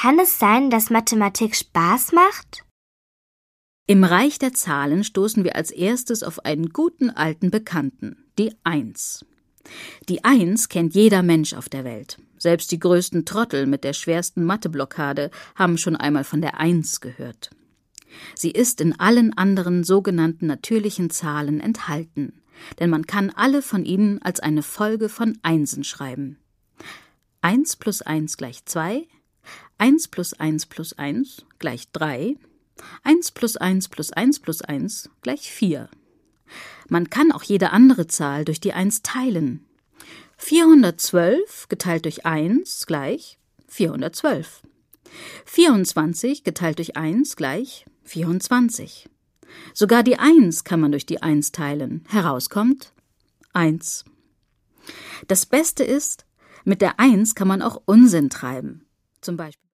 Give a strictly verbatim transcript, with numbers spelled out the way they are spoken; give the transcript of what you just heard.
Kann es sein, dass Mathematik Spaß macht? Im Reich der Zahlen stoßen wir als erstes auf einen guten alten Bekannten, die Eins. Die Eins kennt jeder Mensch auf der Welt. Selbst die größten Trottel mit der schwersten Matheblockade haben schon einmal von der Eins gehört. Sie ist in allen anderen sogenannten natürlichen Zahlen enthalten, denn man kann alle von ihnen als eine Folge von Einsen schreiben. eins plus eins gleich zwei, eins plus eins plus eins gleich drei, eins plus eins plus eins plus eins gleich vier. Man kann auch jede andere Zahl durch die eins teilen. vierhundertzwölf geteilt durch eins gleich vierhundertzwölf. vierundzwanzig geteilt durch eins gleich vierundzwanzig. Sogar die eins kann man durch die eins teilen. Herauskommt eins. Das Beste ist, mit der eins kann man auch Unsinn treiben. Zum Beispiel